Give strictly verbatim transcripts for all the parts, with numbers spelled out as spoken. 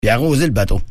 puis arroser le bateau.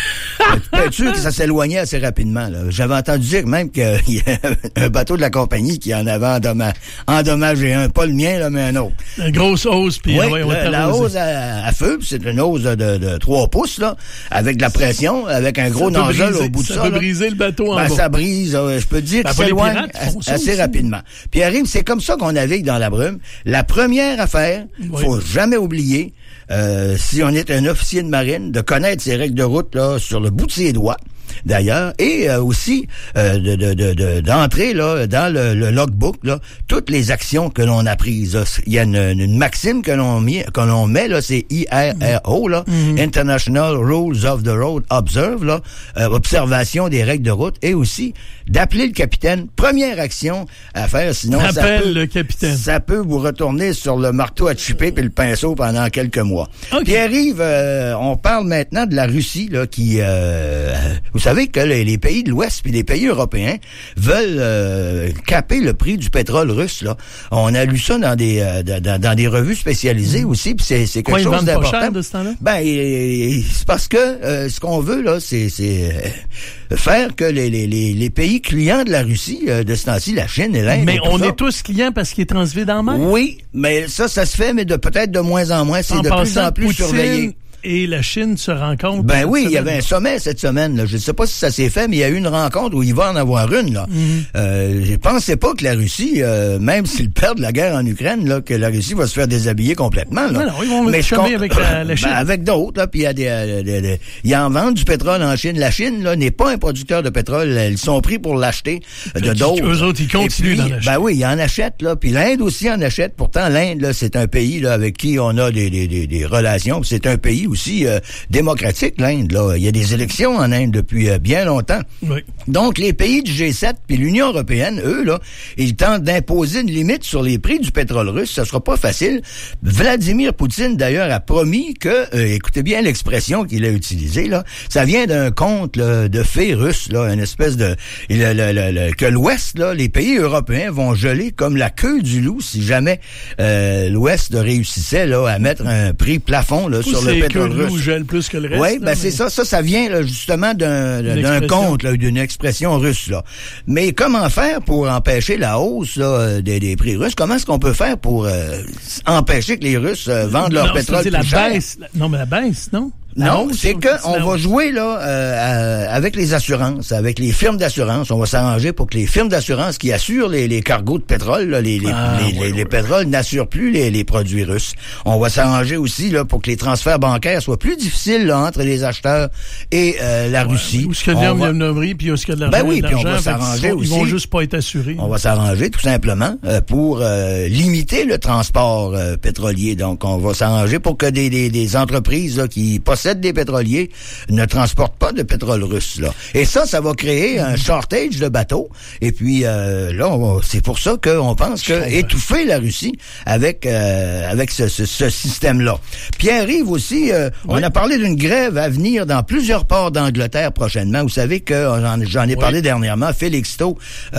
Tu peux être sûr que ça s'éloignait assez rapidement. Là. J'avais entendu dire même qu'il y a un bateau de la compagnie qui en avait endommagé, endommagé un, pas le mien, là, mais un autre. Une grosse hausse, puis oui, ouais, on la, la hausse à, à feu, c'est une hausse de, de, de trois pouces, là, avec de la pression, avec un gros nozzle au bout de ça. Ça peut là. briser le bateau en ben, bas. Ça brise, euh, je peux te dire ben, que ça s'éloigne assez aussi. rapidement. Puis arrive, c'est comme ça qu'on navigue dans la brume. La première affaire, oui. faut jamais oublier, euh, si on est un officier de marine, de connaître ses règles de route là sur le bout de ses doigts. D'ailleurs, et euh, aussi euh, de, de, de, de, d'entrer là dans le, le logbook là toutes les actions que l'on a prises. Il y a une, une maxime que l'on met, que l'on met là, c'est I R R O là, mm-hmm. International Rules of the Road Observe là, euh, observation des règles de route, et aussi d'appeler le capitaine. Première action à faire, sinon Appelle ça peut, le capitaine. Ça peut vous retourner sur le marteau à chipper puis le pinceau pendant quelques mois. Okay. Puis arrive, euh, on parle maintenant de la Russie là qui, euh, vous savez que les, les pays de l'Ouest puis les pays européens veulent euh, caper le prix du pétrole russe là. On a lu ça dans des euh, dans, dans des revues spécialisées mmh. aussi, puis c'est c'est quelque Quoi, chose d'important. Pas cher de ce temps-là? Ben c'est parce que euh, ce qu'on veut là, c'est c'est euh, faire que les les les les pays clients de la Russie euh, de ce temps-ci, la Chine et l'Inde. Mais on ça. est tous clients parce qu'il est transvé dans la mer. Oui, mais ça ça se fait, mais de peut-être de moins en moins, c'est en de plus en plus Poutine surveillé. Et la Chine se rencontre. Ben oui, il y avait un sommet cette semaine. Là. Je ne sais pas si ça s'est fait, mais il y a eu une rencontre où il va en avoir une. Là. Mm-hmm. Euh, je pensais pas que la Russie, euh, même s'ils perdent la guerre en Ukraine, là, que la Russie va se faire déshabiller complètement. Là. Non, non, ils vont mais je com- avec la, la Chine. Ben, avec d'autres. Là, puis il y a des, euh, des, des, ils en vendent du pétrole en Chine. La Chine là n'est pas un producteur de pétrole. Ils sont pris pour l'acheter de d'autres. Eux autres, ils continuent d'en acheter. Ben oui, ils en achètent. Là. Puis l'Inde aussi en achète. Pourtant, l'Inde, là, c'est un pays là avec qui on a des, des, des, des relations. C'est un pays aussi euh, démocratique, l'Inde. Là. Il y a des élections en Inde depuis euh, bien longtemps. Oui. Donc, les pays du G sept puis l'Union européenne, eux, là, ils tentent d'imposer une limite sur les prix du pétrole russe. Ça sera pas facile. Vladimir Poutine, d'ailleurs, a promis que, euh, écoutez bien l'expression qu'il a utilisée, là, ça vient d'un conte là, de fées russes, là, une espèce de... Le, le, le, le, que l'Ouest, là, les pays européens vont geler comme la queue du loup si jamais euh, l'Ouest réussissait là, à mettre un prix plafond là, sur le pétrole russe. Gèle plus que le reste. Oui, ben mais... c'est ça. Ça, ça vient là, justement d'un, d'un conte, là, d'une expression russe. Là. Mais comment faire pour empêcher la hausse là, des, des prix russes? Comment est-ce qu'on peut faire pour euh, empêcher que les Russes euh, vendent leur non, pétrole plus la cher? Baisse, la... Non, mais la baisse, non? Non, c'est que on va jouer là euh, avec les assurances, avec les firmes d'assurance. On va s'arranger pour que les firmes d'assurance qui assurent les, les cargos de pétrole, là, les, les, ah, les, ouais, les, ouais. les pétroles n'assurent plus les, les produits russes. On va s'arranger aussi là pour que les transferts bancaires soient plus difficiles là, entre les acheteurs et euh, la ouais, Russie. Où est-ce qu'il y a de l'hommerie, puis où est-ce qu'il y a de l'argent? Ben oui, puis on va s'arranger ils aussi. Ils vont juste pas être assurés. On va s'arranger tout simplement euh, pour euh, limiter le transport euh, pétrolier. Donc, on va s'arranger pour que des, des, des entreprises là, qui possèdent des pétroliers ne transportent pas de pétrole russe, là. Et ça, ça va créer un shortage de bateaux. Et puis, euh, là, on va, c'est pour ça qu'on pense que étouffer la Russie avec euh, avec ce, ce, ce système-là. Pierre-Yves aussi, euh, oui. on a parlé d'une grève à venir dans plusieurs ports d'Angleterre prochainement. Vous savez que j'en, j'en ai oui. parlé dernièrement. Felixstowe,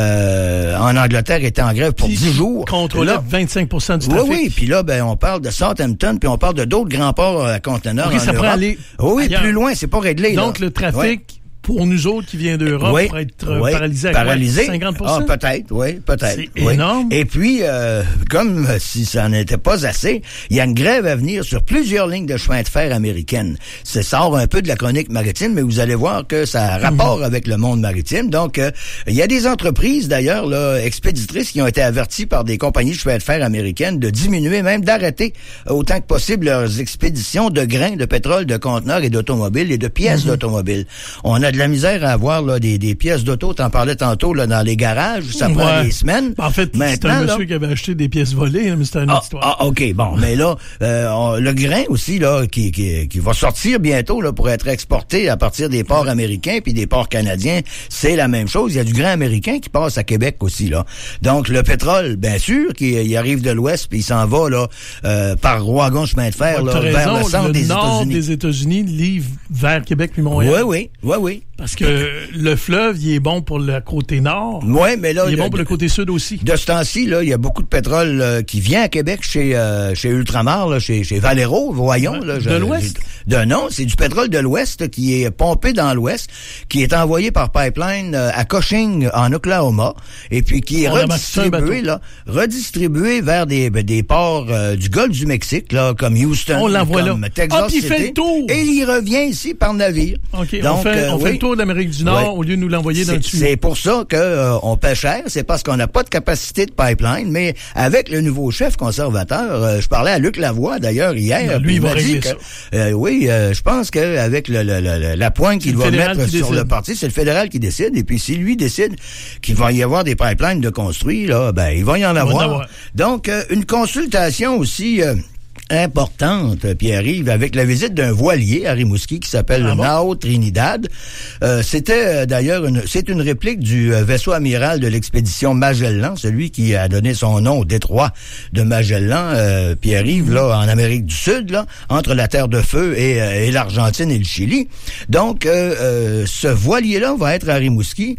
euh, en Angleterre, était en grève pour puis, dix jours. Contrôlait vingt-cinq pour cent du trafic. Oui, oui. Puis là, ben, on parle de Southampton, puis on parle de d'autres grands ports à conteneurs okay, en ça Europe. Prend aller oui, ailleurs. Plus loin, c'est pas réglé. Donc, là. le trafic... Ouais. Pour nous autres qui vient d'Europe, oui, pour être oui, paralysé à paralysé. cinquante pour cent? Ah, peut-être, oui, peut-être. C'est oui. énorme. Et puis, euh, comme si ça n'était pas assez, il y a une grève à venir sur plusieurs lignes de chemin de fer américaines. Ça sort un peu de la chronique maritime, mais vous allez voir que ça a rapport mmh. avec le monde maritime. Donc, euh, il y a des entreprises, d'ailleurs, là, expéditrices qui ont été averties par des compagnies de chemin de fer américaines de diminuer, même d'arrêter autant que possible leurs expéditions de grains, de pétrole, de conteneurs et d'automobiles et de pièces mmh. d'automobiles. On a de la misère à avoir là, des, des pièces d'auto, t'en parlais tantôt là, dans les garages, ça ouais. prend des semaines. En fait, maintenant, c'est un monsieur là, qui avait acheté des pièces volées, mais c'était une ah, autre histoire. Ah, OK, bon, mais là, euh, on, le grain aussi, là, qui, qui, qui va sortir bientôt là, pour être exporté à partir des ports américains puis des ports canadiens, c'est la même chose. Il y a du grain américain qui passe à Québec aussi, là. Donc, le pétrole, bien sûr, qui il arrive de l'Ouest puis il s'en va là euh, par wagon chemin de fer ouais, là, vers raison, le centre le des nord États-Unis. des États-Unis livre vers Québec puis Montréal. Oui, oui, oui, oui. Parce que le fleuve, il est bon pour le côté nord. Oui, mais là... Il est de, bon pour le côté sud aussi. De ce temps-ci, là, il y a beaucoup de pétrole euh, qui vient à Québec chez euh, chez Ultramar, là, chez, chez Valero, voyons. Ouais, là, de l'Ouest? De non, c'est du pétrole de l'Ouest qui est pompé dans l'Ouest, qui est envoyé par pipeline euh, à Cushing, en Oklahoma, et puis qui est On redistribué, là, redistribué vers des, des ports euh, du Golfe du Mexique, là, comme Houston, on l'envoie comme là. Texas Ah, puis il City, fait le tour! Et il revient ici par navire. OK, Donc, on, fait, euh, on oui. fait le tour de l'Amérique du Nord Ouais. au lieu de nous l'envoyer dans le tuyau. C'est pour ça que euh, on paie cher, c'est parce qu'on n'a pas de capacité de pipeline, mais avec le nouveau chef conservateur, euh, je parlais à Luc Lavoie d'ailleurs hier, Ben, lui, il va m'a dit régler que, ça. Euh, oui, euh, je pense qu'avec le, le, le, la pointe qu'il va fédéral mettre qui sur décide. le parti, c'est le fédéral qui décide, et puis si lui décide qu'il va y avoir des pipelines de construits, là, ben il va y en avoir. en avoir. Donc, euh, une consultation aussi... Euh, importante, Pierre-Yves, avec la visite d'un voilier à Rimouski qui s'appelle Ah le bon? Nao Trinidad. Euh, c'était euh, d'ailleurs une, c'est une réplique du euh, vaisseau amiral de l'expédition Magellan, celui qui a donné son nom au détroit de Magellan, euh, Pierre-Yves, là, en Amérique du Sud, là, entre la Terre de Feu et, euh, et l'Argentine et le Chili. Donc, euh, euh, ce voilier-là va être à Rimouski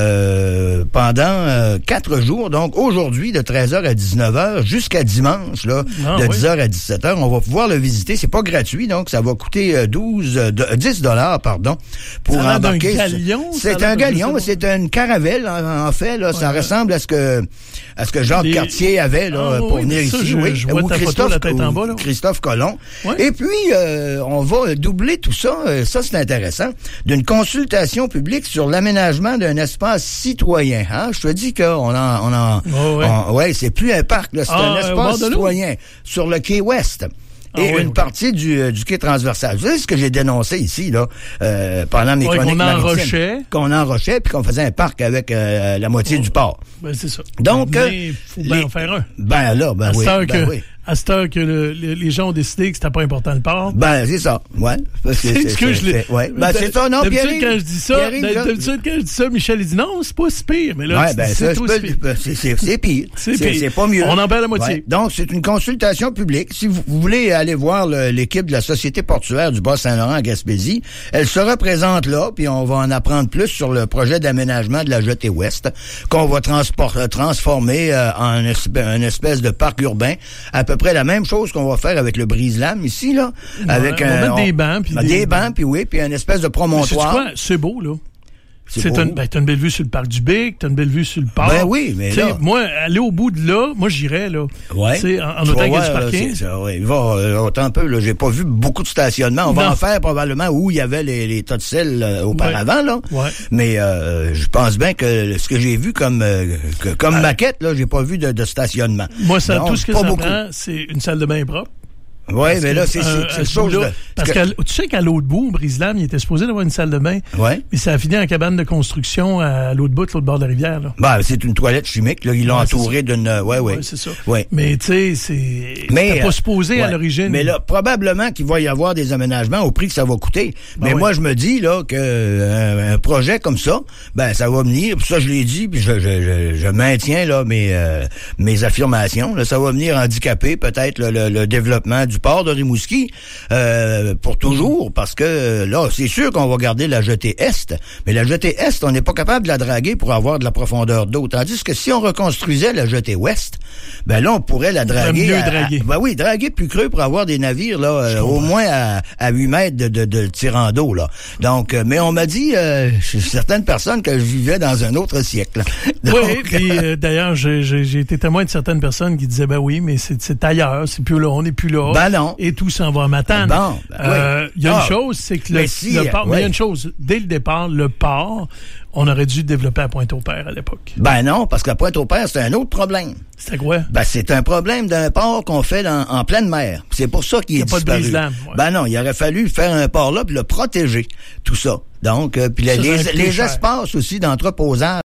euh, pendant euh, quatre jours. Donc, aujourd'hui, de treize heures à dix-neuf heures, jusqu'à dimanche, là, Ah, de oui. dix heures à dix-sept heures, on va pouvoir le visiter. C'est pas gratuit, donc ça va coûter euh, douze, euh, de- dix dollars, pardon, pour Ça a l'air d'un embarquer. galion, ça a C'est l'air un d'un- galion, mais c'est une caravelle, en, en fait, là. Ça Ouais. ressemble à ce que, à ce que Jacques Les- Cartier avait, là, Ah, pour oui, venir ça, ici, je- oui. je vois Ou ta photo, Christophe, la tête en bas, là. ou Christophe Colomb. Ouais. Et puis, euh, on va doubler tout ça, euh, ça c'est intéressant, d'une consultation publique sur l'aménagement d'un espace citoyen. Hein? Je te dis qu'on en, on en, Oh, ouais. on- ouais, c'est plus un parc, là, c'est Ah, un euh, au bord espace de l'eau? citoyen sur le quai Ouest. Ah, Et oui, une ok. partie du, euh, du quai transversal. Vous savez ce que j'ai dénoncé ici, là, euh, pendant mes Ouais, chroniques qu'on maritimes? enrochait. Qu'on enrochait, puis qu'on faisait un parc avec euh, la moitié du port. Ben, c'est ça. Donc, euh, Mais faut bien les- en faire un. Ben là, ben À oui, cette heure ben que, oui. à cette heure que le- le- les gens ont décidé que c'était pas important le port. Ben, c'est ça, ouais. Parce que C'est ce que c'est- je l'ai. c'est- ouais. Ben, c'est ça, non, D'habitude, Pierre-Yves? quand je dis ça, Pierre-Yves, là- d'habitude, quand je dis ça, Michel, il dit non, c'est pas si pire. Mais là, Ouais, tu ben dis, ça, c'est je tout peux si pire. le- c'est c'est- c'est pire. C'est C'est pire. c'est pas mieux. On en perd la moitié. Ouais. Donc, c'est une consultation publique. Si vous, vous voulez aller voir le- l'équipe de la Société portuaire du Bas-Saint-Laurent à Gaspésie, elle se représente là, puis on va en apprendre plus sur le projet d'aménagement de la jetée ouest, qu'on va transport, euh, transformer euh, en esp- un espèce de parc urbain. À peu près la même chose qu'on va faire avec le Brise-Lame ici, là. Ouais, avec on va un, mettre des bancs, puis ben, des- des bancs, puis oui, puis un espèce de Mais sais-tu promontoire. quoi? C'est beau, là. C'est C'est beau. un, ben, t'as une belle vue sur le parc du Bic, t'as une belle vue sur le port. Ben oui, mais Tu sais, là- moi, aller au bout de là, moi, j'irais, là. Ouais. Tu sais, en, en Tu autant vas qu'il y a du voir, là, parking. c'est ça, ouais. Il va, euh, autant un peu, là, j'ai pas vu beaucoup de stationnements. On va Non. en faire probablement où il y avait les, les tas de sel euh, auparavant, là. Ouais. Mais euh, je pense bien que ce que j'ai vu comme euh, que- comme maquette, là, j'ai pas vu de, de stationnement. Moi, ça, Donc, tout ce que pas ça beaucoup. prend, c'est une salle de bain propre. Oui, mais là, c'est Euh, c'est- à c'est ce chose bout-là, de... Parce que- que tu sais qu'à l'autre bout, Brise-Lame, il était supposé d'avoir une salle de bain. Ouais. Mais ça a fini en cabane de construction à l'autre bout, l'autre bord de la rivière, là. Ben, c'est une toilette chimique, là. Ils l'ont Ouais, c'est entourée d'une... Ouais, ouais. Ouais, c'est ça. Ouais. Mais tu sais, c'est. Mais, C'était pas euh, supposé à ouais. l'origine. Mais là, probablement qu'il va y avoir des aménagements au prix que ça va coûter. Ben mais oui. moi, je me dis là que euh, un projet comme ça, ben ça va venir. Puis ça, je l'ai dit, puis je, je, je, je maintiens là mes euh, mes affirmations. Là, ça va venir handicaper peut-être le, le, le développement du port de Rimouski euh, pour toujours, parce que là, c'est sûr qu'on va garder la jetée est, mais la jetée est, on n'est pas capable de la draguer pour avoir de la profondeur d'eau. Tandis que si on reconstruisait la jetée ouest, ben là, on pourrait la draguer. mieux à- à- draguer. ben oui, draguer plus creux pour avoir des navires là, euh, au moins à, à huit mètres de, de, de tirant d'eau là. Donc, euh, mais on m'a dit euh, chez certaines personnes que je vivais dans un autre siècle. Donc, Oui, puis euh, d'ailleurs, j'ai, j'ai, j'ai été témoin de certaines personnes qui disaient, ben oui, mais c'est, c'est ailleurs, c'est plus là, on n'est plus là. Ben non. Et tout s'en va à Matane. Bon, ben Euh, oui. Il y a Ah, une chose, c'est que le, mais si, le port, mais il y ouais. a une chose, dès le départ, le port, on aurait dû développer à Pointe-au-Père à l'époque. Ben non, parce qu'à Pointe-au-Père, c'est un autre problème. C'était quoi? Ben, c'est un problème d'un port qu'on fait dans- en pleine mer. C'est pour ça qu'il Il y est a pas de disparu. brise-lame, ouais. Ben non, il aurait fallu faire un port là puis le protéger, tout ça. Donc, euh, puis Ça, les, ça aurait les coûté cher. espaces aussi d'entreposage